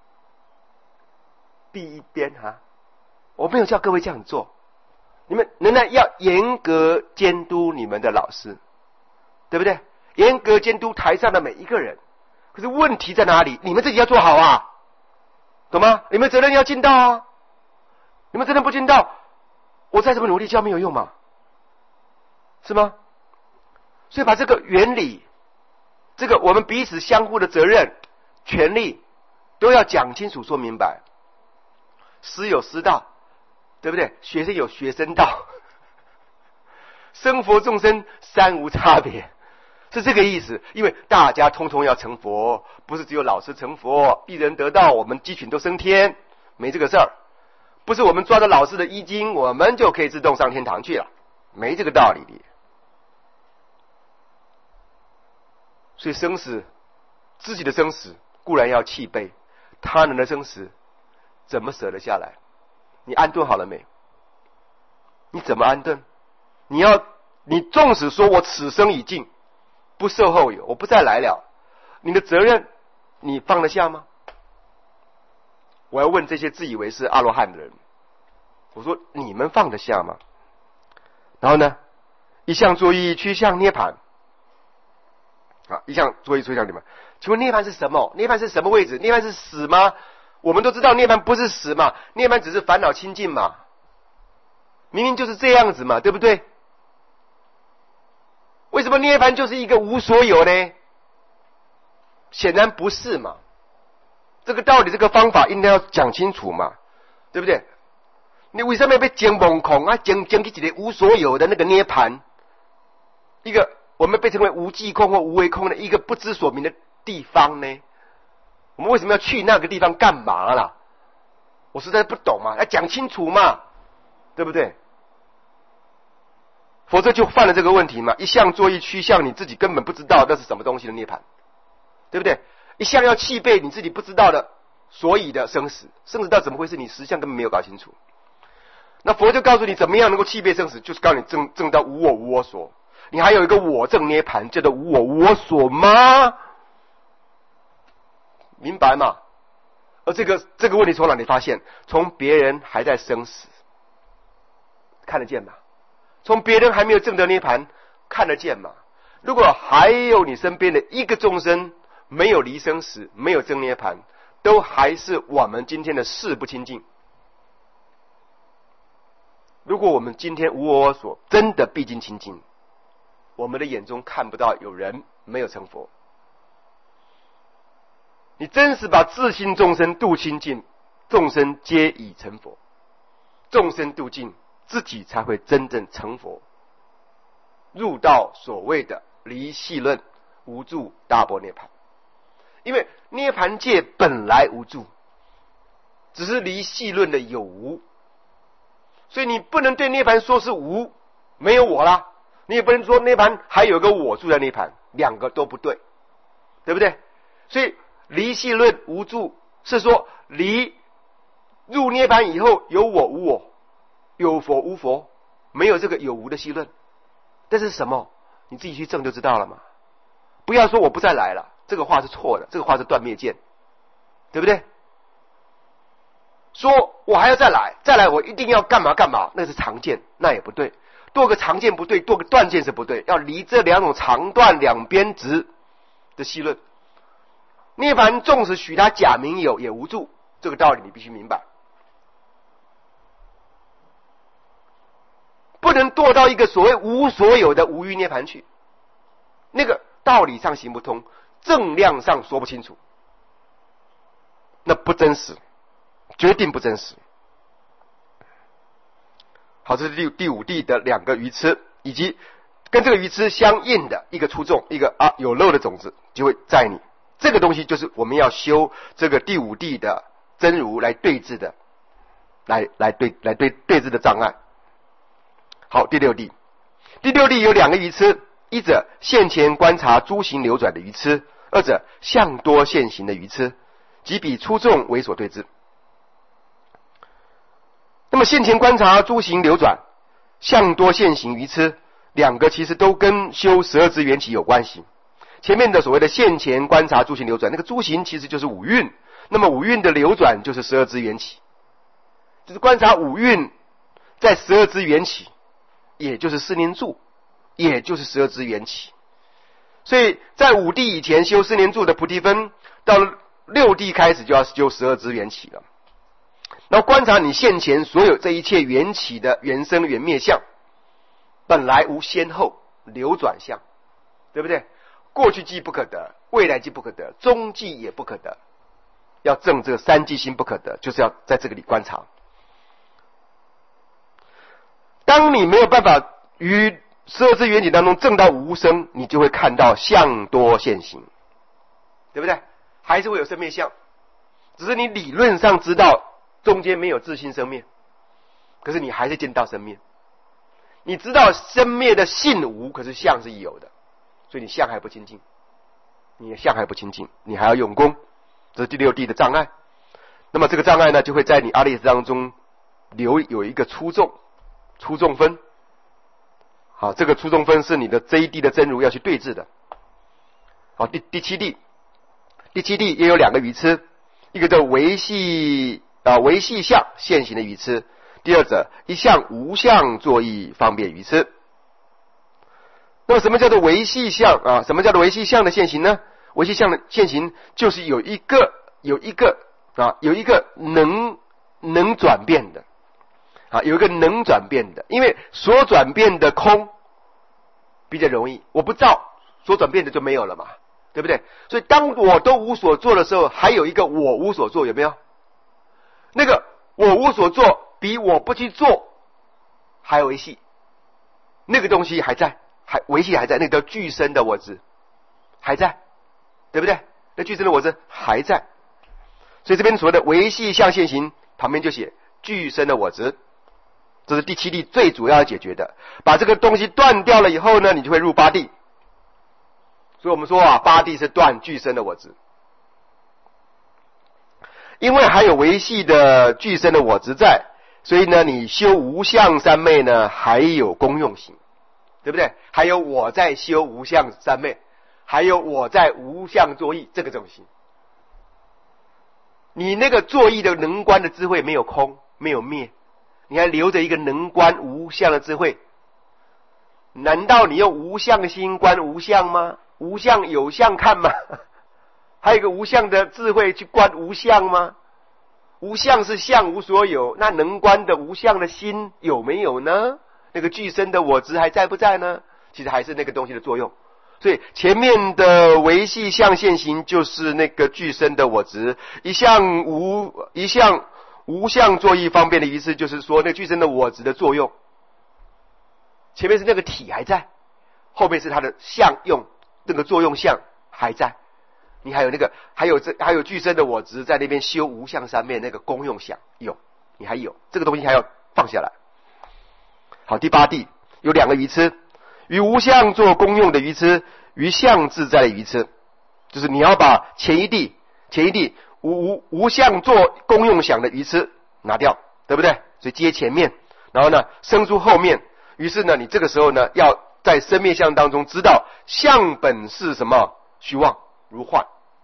闭一边哈、啊，我没有叫各位这样做。你们仍然要严格监督你们的老师，对不对？严格监督台上的每一个人。可是问题在哪里？你们自己要做好啊，懂吗？你们责任要尽到啊，你们责任不尽到，我再怎么努力教没有用嘛，是吗？所以把这个原理，这个我们彼此相互的责任、权利，都要讲清楚、说明白。师有师道，对不对？学生有学生道，生佛众生三无差别，是这个意思。因为大家通通要成佛，不是只有老师成佛，一人得道，我们鸡群都升天，没这个事儿。不是我们抓着老师的衣襟，我们就可以自动上天堂去了，没这个道理的。所以生死，自己的生死固然要弃悲，他人的生死怎么舍得下来？你安顿好了没？你怎么安顿？你要，你纵使说我此生已尽，不受后有，我不再来了，你的责任你放得下吗？我要问这些自以为是阿罗汉的人，我说你们放得下吗？然后呢，一向作意趋向涅槃。啊，一向作意趋向涅槃。请问涅槃是什么？涅槃是什么位置？涅槃是死吗？我们都知道涅槃不是死嘛，涅槃只是烦恼清净嘛，明明就是这样子嘛，对不对？为什么涅槃就是一个无所有呢？显然不是嘛。这个道理，这个方法应该要讲清楚嘛，对不对？你为什么要被讲蒙空啊？讲讲起一个无所有的那个涅槃，一个我们被称为无记空或无为空的一个不知所明的地方呢？我们为什么要去那个地方干嘛啦？我实在不懂嘛，要讲清楚嘛，对不对？否则就犯了这个问题嘛，一向作意趋向你自己根本不知道那是什么东西的涅槃，对不对？一向要弃背你自己不知道的所以的生死，生死到怎么回事？你实相根本没有搞清楚。那佛就告诉你怎么样能够弃背生死，就是告诉你证证到无我无我所。你还有一个我证涅槃，叫做无我无我所吗？明白吗？而这个这个问题从哪里发现？从别人还在生死看得见吗？从别人还没有证得涅槃看得见吗？如果还有你身边的一个众生没有离生死，没有证涅槃，都还是我们今天的事不清净。如果我们今天无我所真的毕竟清净，我们的眼中看不到有人没有成佛。你真是把自心众生度清净，众生皆已成佛。众生度尽，自己才会真正成佛，入到所谓的离系论无住大般涅槃。因为涅槃界本来无住，只是离系论的有无，所以你不能对涅槃说是无，没有我啦。你也不能说涅槃还有个我住在涅槃，两个都不对，对不对？所以离系论无住是说离入涅槃以后有我无我，有佛无佛，没有这个有无的系论。但是什么？你自己去证就知道了嘛。不要说我不再来了，这个话是错的，这个话是断灭见，对不对？说我还要再来，再来我一定要干嘛干嘛，那是常见，那也不对。多个常见不对，多个断见是不对，要离这两种长断两边直的系论。涅槃纵使许他假名有，也无住，这个道理你必须明白。不能堕到一个所谓无所有的无余涅槃去，那个道理上行不通，正量上说不清楚，那不真实，决定不真实。好，这是第第五地的两个愚痴，以及跟这个鱼吃相应的一个出众，一个啊有肉的种子就会在你。这个东西就是我们要修这个第五地的真如来对治的，来来对来对对治的障碍。好，第六地，第六地有两个鱼痴，一者现前观察诸行流转的鱼痴，二者相多现行的鱼痴，即比出众为所对治。那么现前观察诸行流转、相多现行鱼痴，两个其实都跟修十二支缘起有关系。前面的所谓的现前观察诸行流转，那个诸行其实就是五蕴，那么五蕴的流转就是十二支缘起，就是观察五蕴在十二支缘起，也就是四念住，也就是十二支缘起。所以在五地以前修四念住的菩提分，到了六地开始就要修十二支缘起了。然后观察你现前所有这一切缘起的缘生缘灭相，本来无先后流转相，对不对？过去即不可得，未来即不可得，终即也不可得。要证这个三即心不可得，就是要在这个里观察。当你没有办法于十二支缘起当中证到无生，你就会看到相多现行，对不对？还是会有生灭相，只是你理论上知道中间没有自性生灭，可是你还是见到生灭。你知道生灭的性无，可是相是有的，所以你相还不清净，你的相还不清净，你还要用功，这是第六地的障碍。那么这个障碍呢，就会在你阿赖耶识当中留有一个出众出众分。好，这个出众分是你的这一地的真如要去对治的。好，第第七地，第七地也有两个愚痴，一个叫维系啊维系相现行的愚痴，第二者一向无相作意方便愚痴。那么什么叫做维系相啊？什么叫做维系相的现行呢？维系相的现行就是有一个有一个啊有一个能能转变的啊，有一个能转变的，因为所转变的空比较容易，我不造，所转变的就没有了嘛，对不对？所以当我都无所做的时候，还有一个我无所做，有没有？那个我无所做比我不去做还维系，那个东西还在，还维系还在，那个叫具身的我执还在，对不对？那具身的我执还在，所以这边所谓的维系相现行旁边就写具身的我执，这是第七地最主要要解决的。把这个东西断掉了以后呢，你就会入八地。所以我们说啊，八地是断具身的我执，因为还有维系的具身的我执在，所以呢，你修无相三昧呢还有功用行，对不对？还有我在修无相三昧，还有我在无相作意这个种行。你那个作意的能观的智慧没有空，没有灭，你还留着一个能观无相的智慧。难道你用无相心观无相吗？无相有相看吗？还有一个无相的智慧去观无相吗？无相是相无所有，那能观的无相的心有没有呢？那个具身的我执还在不在呢？其实还是那个东西的作用。所以前面的维系相现行就是那个具身的我执，一向无一向无相作意方便的意思，就是说那个具身的我执的作用，前面是那个体还在，后面是它的相用，这个作用相还在。你还有那个还有这还有具身的我执在那边修无相三昧那个功用相有，你还有这个东西还要放下来。好，第八地有两个愚痴，于无相做功用的愚痴，于相自在的愚痴，就是你要把前一地前一地无无无相做功用想的愚痴拿掉，对不对？所以接前面，然后呢生出后面，于是呢你这个时候呢要在生灭相当中知道相本是什么，虚妄如幻，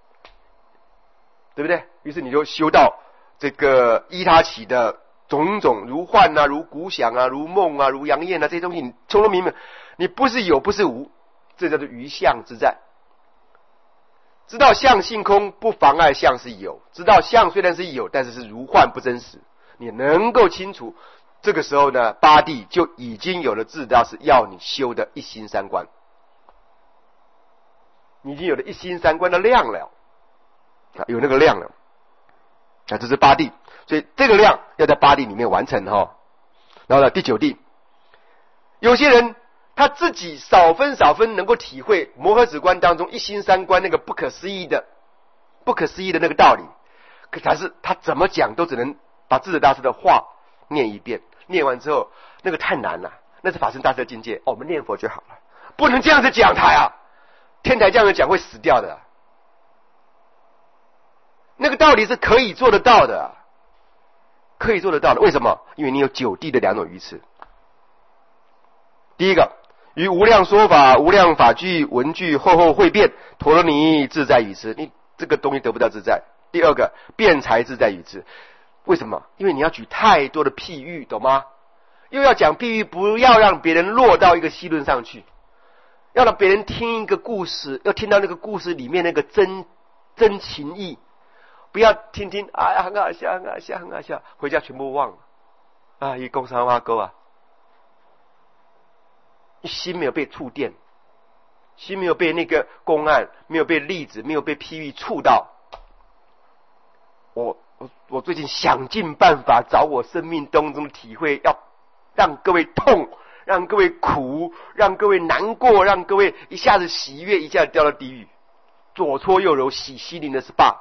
对不对？于是你就修到这个依他起的种种如幻啊，如鼓响啊，如梦啊，如阳焰啊，这些东西你从容明白，你不是有不是无，这叫做于相自在。知道相性空不妨碍相是有，知道相虽然是有，但是是如幻不真实，你能够清楚，这个时候呢八地就已经有了知道是要你修的一心三观，你已经有了一心三观的量了，有那个量了，啊，这是八地，所以这个量要在八地里面完成哈。然后呢，第九地，有些人他自己少分少分能够体会摩诃止观当中一心三观那个不可思议的、不可思议的那个道理，可他是他怎么讲都只能把智者大师的话念一遍，念完之后那个太难了，那是法身大师的境界，哦，我们念佛就好了，不能这样子讲他呀，天台这样子讲会死掉的。那个道理是可以做得到的，可以做得到的。为什么？因为你有九地的两种愚痴。第一个，于无量说法、无量法句、文句厚厚汇变，陀罗尼自在语痴，你这个东西得不到自在。第二个，辩才自在语痴。为什么？因为你要举太多的譬喻，懂吗？又要讲譬喻，不要让别人落到一个戏论上去，要让别人听一个故事，要听到那个故事里面那个真真情意。不要听听，哎呀，很好笑，很好笑，很好笑，回家全部忘了。啊，一工商挖沟啊，心没有被触电，心没有被那个公案，没有被例子，没有被譬喻触到。我我我最近想尽办法找我生命当中的体会，要让各位痛，让各位苦，让各位难过，让各位一下子喜悦，一下子掉到地狱，左搓右揉，洗心灵的 S P A。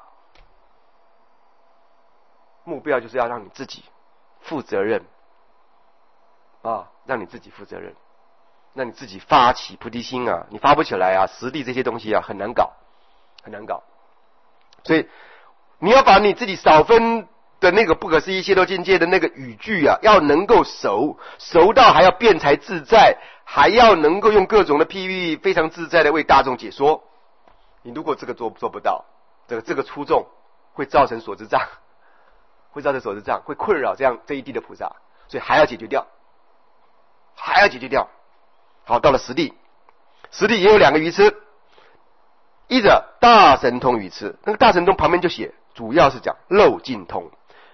目标就是要让你自己负责任啊，让你自己负责任，让你自己发起菩提心啊，你发不起来啊，实地这些东西啊很难搞，很难搞。所以你要把你自己少分的那个不可思议解脱境界的那个语句啊，要能够熟，熟到还要辩才自在，还要能够用各种的譬喻非常自在的为大众解说。你如果这个做做不到，这个这个出众会造成所知障。会造成所知障，会困扰这样这一地的菩萨，所以还要解决掉，还要解决掉。好，到了十地，十地也有两个愚痴，一者大神通愚痴，那个大神通旁边就写，主要是讲漏尽通，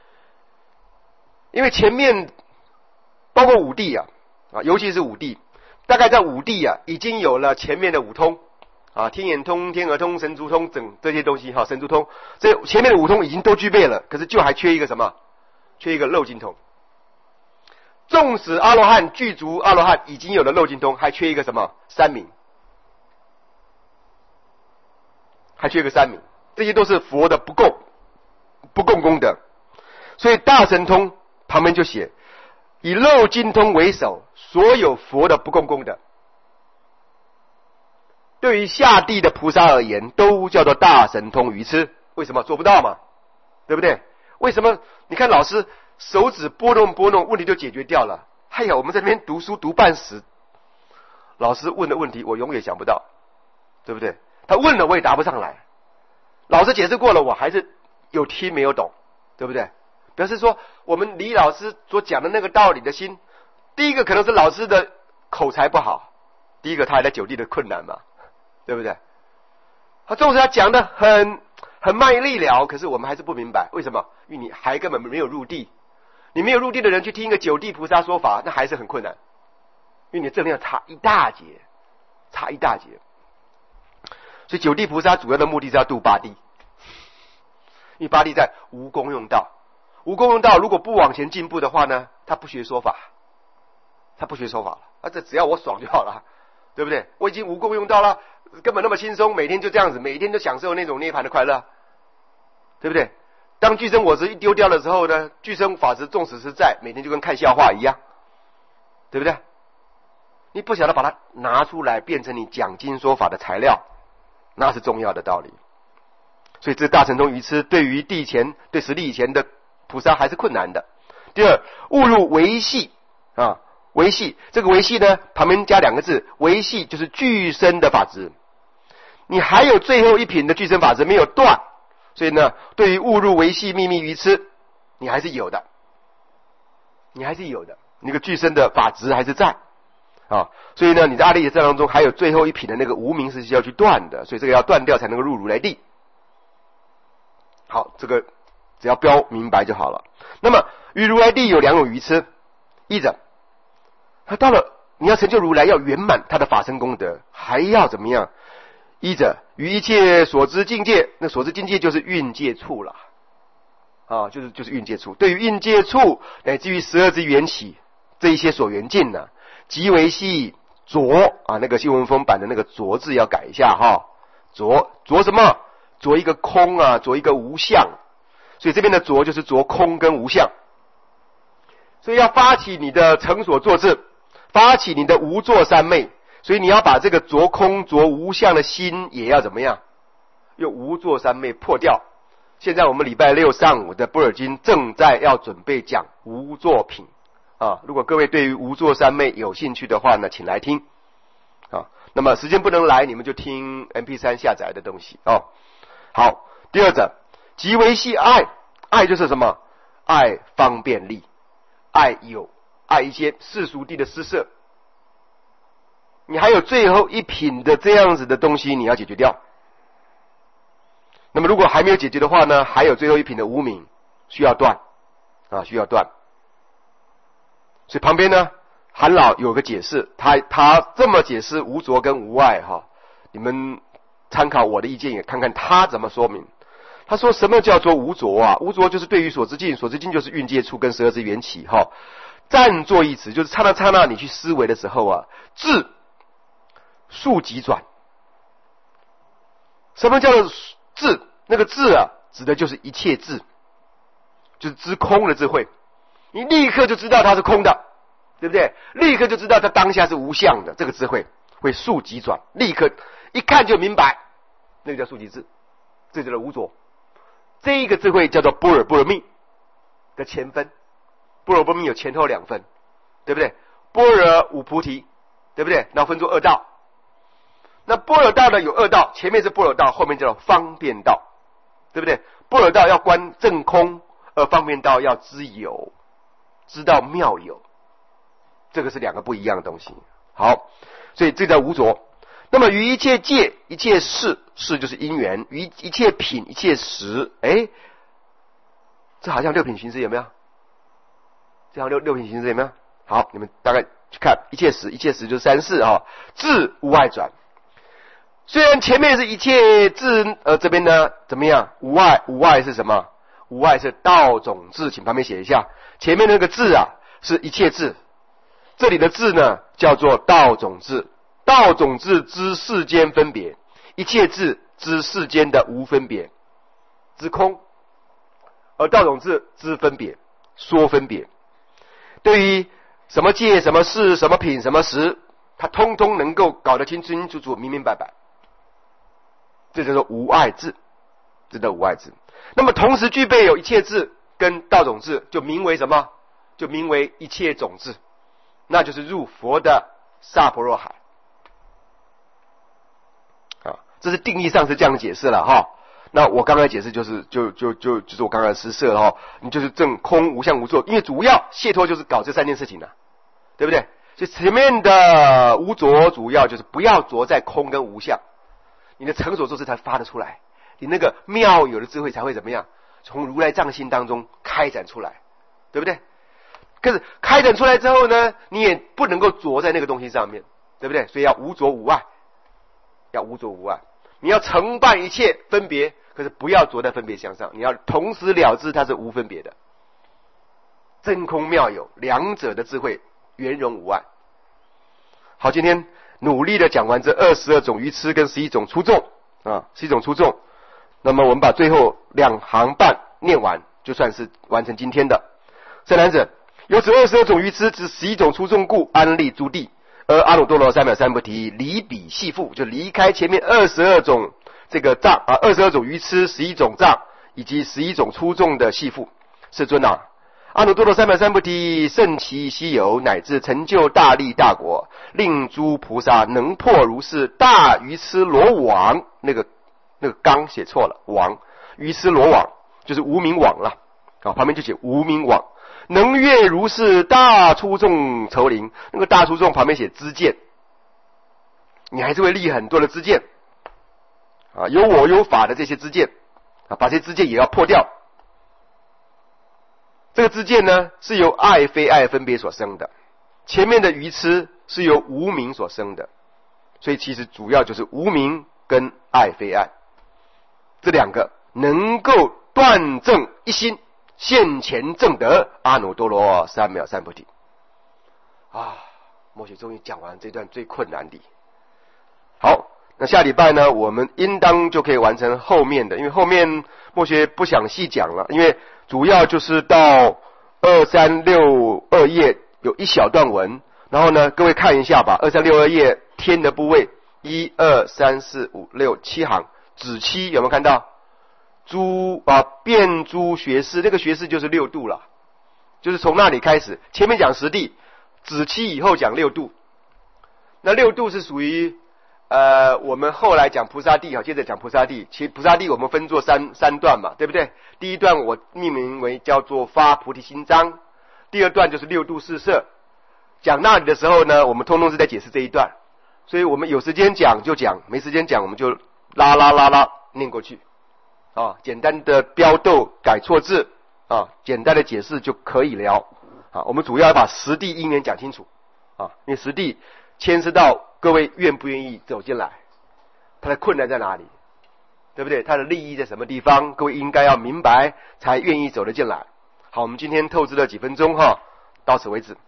因为前面包括五地啊，啊，尤其是五地，大概在五地啊，已经有了前面的五通。啊，天眼通、天耳通、神足通等这些东西哈，神足通，这前面的五通已经都具备了，可是就还缺一个什么？缺一个漏尽通。纵使阿罗汉具足阿罗汉已经有了漏尽通，还缺一个什么？三明，还缺一个三明，这些都是佛的不共不共功德。所以大神通旁边就写，以漏尽通为首，所有佛的不共功德。对于下地的菩萨而言，都叫做大神通愚痴。为什么做不到嘛？对不对？为什么？你看老师手指拨弄拨弄，问题就解决掉了。哎呀，我们在那边读书读半时，老师问的问题我永远想不到，对不对？他问了我也答不上来，老师解释过了，我还是有听没有懂，对不对？表示说我们李老师所讲的那个道理的心，第一个可能是老师的口才不好，第一个他还在九地的困难嘛。对不对？他纵使他讲的很很卖力了，可是我们还是不明白为什么？因为你还根本没有入地，你没有入地的人去听一个九地菩萨说法，那还是很困难，因为你这里要差一大截，差一大截。所以九地菩萨主要的目的是要度八地，因为八地在无功用道，无功用道如果不往前进步的话呢，他不学说法，他不学说法了，啊，这只要我爽就好了。对不对？我已经无功用道了，根本那么轻松，每天就这样子，每天都享受那种涅槃的快乐，对不对？当具身我执一丢掉的时候呢，具身法执纵使是在，每天就跟看笑话一样，对不对？你不晓得把它拿出来变成你讲经说法的材料，那是重要的道理。所以这大神通愚痴对于地前对实力以前的菩萨还是困难的。第二，误入维系啊。维系，这个维系呢，旁边加两个字，维系就是具身的法执。你还有最后一品的具身法执没有断，所以呢，对于误入维系秘密愚痴，你还是有的，你还是有的，那个具身的法执还是在啊。所以呢，你在阿赖耶识当中还有最后一品的那个无明是需要去断的，所以这个要断掉才能够入如来地。好，这个只要标明白就好了。那么于如来地有两种愚痴，一者他到了你要成就如来，要圆满他的法身功德，还要怎么样？一者于一切所知境界，那所知境界就是蕴界处了啊，就是就是蕴界处。对于蕴界处乃至于十二支缘起这一些所缘境呢，即为系浊啊，那个新文风版的那个浊字要改一下哈，浊浊什么？浊一个空啊，浊一个无相，所以这边的浊就是浊空跟无相，所以要发起你的成所作智，发起你的无作三昧，所以你要把这个浊空浊无相的心也要怎么样？用无作三昧破掉。现在我们礼拜六上午的般若经正在要准备讲无作品啊，如果各位对于无作三昧有兴趣的话呢，请来听啊。那么时间不能来，你们就听 M P 三 下载的东西哦。好，第二者，即维系爱，爱就是什么？爱方便利，爱有爱一些世俗谛的施设。你还有最后一品的这样子的东西，你要解决掉。那么如果还没有解决的话呢，还有最后一品的无明需要断啊，需要断。所以旁边呢，韩老有个解释，他他这么解释无着跟无爱哈，你们参考我的意见也看看他怎么说明。他说什么叫做无着啊？无着就是对于所知境，所知境就是蕴界处跟十二支缘起哈。暂作一词，就是刹那刹那你去思维的时候啊，智速即转。什么叫做智？那个智啊，指的就是一切智，就是知空的智慧。你立刻就知道它是空的，对不对？立刻就知道它当下是无相的，这个智慧会速即转，立刻一看就明白，那个叫速即智，这叫做无着。这一个智慧叫做般若波罗蜜的前分，般若波罗蜜有前后两分，对不对？般若五菩提，对不对？然后分作二道。那般若道呢有二道，前面是般若道，后面叫做方便道，对不对？般若道要观正空，而方便道要知有，知道妙有，这个是两个不一样的东西。好，所以这叫无着。那么于一切界、一切事，事就是因缘；于一切品、一切实，哎，这好像六品行识有没有？这样六六品行识有没有？好，你们大概去看一切实，一切实就是三世啊，智无碍转。虽然前面是一切智，呃，这边呢怎么样？无碍，无碍是什么？无碍是道种智，请旁边写一下。前面那个智啊，是一切智，这里的智呢叫做道种智。道种智知世间分别，一切智知世间的无分别，知空；而道种智知分别，说分别。对于什么界、什么事、什么品、什么实，他通通能够搞得清清楚楚、明明白白。这叫做无碍智，这叫无碍智。那么同时具备有一切智跟道种智，就名为什么？就名为一切种智，那就是入佛的萨婆若海。啊，这是定义上是这样解释了哈。那我刚才解释就是就就就就是我刚才施设了哈，你就是正空无相无作，因为主要解脱就是搞这三件事情的，对不对？所以前面的无着主要就是不要着在空跟无相，你的成所作智才发得出来，你那个妙有的智慧才会怎么样？从如来藏心当中开展出来，对不对？可是开展出来之后呢，你也不能够着在那个东西上面，对不对？所以要无着无碍，要无着无碍。你要承办一切分别，可是不要着在分别相上，你要同时了知它是无分别的，真空妙有，两者的智慧圆融无碍。好，今天努力的讲完这二十二种愚痴跟十一种粗重啊，十一种粗重。那么我们把最后两行半念完，就算是完成今天的。善男子，有此二十二种愚痴之十一种粗重故，安立诸地。而阿耨多罗三藐三菩提离彼系缚，就离开前面二十二种这个障啊，二十二种愚痴、十一种障以及十一种粗重的系缚。世尊啊，阿耨多罗三藐三菩提甚其稀有，乃至成就大利大果，令诸菩萨能破如是大愚痴罗网。那个那个刚写错了，网愚痴罗网就是无明网了啊，旁边就写无明网。能越如是大粗重愁灵，那个大粗重旁边写知见，你还是会立很多的知见啊，有我有法的这些知见啊，把这些知见也要破掉。这个知见呢，是由爱非爱分别所生的，前面的愚痴是由无明所生的，所以其实主要就是无明跟爱非爱这两个能够断证一心，现前正得阿耨多罗三藐三菩提啊！ 摩西终于讲完这段最困难的。好，那下礼拜呢，我们应当就可以完成后面的，因为后面摩西不想细讲了，因为主要就是到二三六二页有一小段文，然后呢，各位看一下吧，二三六二页天的部位，一二三四五六七行，子期有没有看到？诸啊变诸学士，那个学士就是六度了，就是从那里开始，前面讲十地，子期以后讲六度。那六度是属于呃我们后来讲菩萨地，好，接着讲菩萨地。其实菩萨地我们分作三三段嘛，对不对？第一段我命名为叫做发菩提心章，第二段就是六度四摄。讲那里的时候呢，我们通通是在解释这一段，所以我们有时间讲就讲，没时间讲我们就拉拉拉拉念过去。啊，简单的标斗改错字啊，简单的解释就可以了啊。我们主要把实地因缘讲清楚啊，因为实地牵涉到各位愿不愿意走进来，他的困难在哪里，对不对？他的利益在什么地方？各位应该要明白，才愿意走得进来。好，我们今天透支了几分钟哈，到此为止。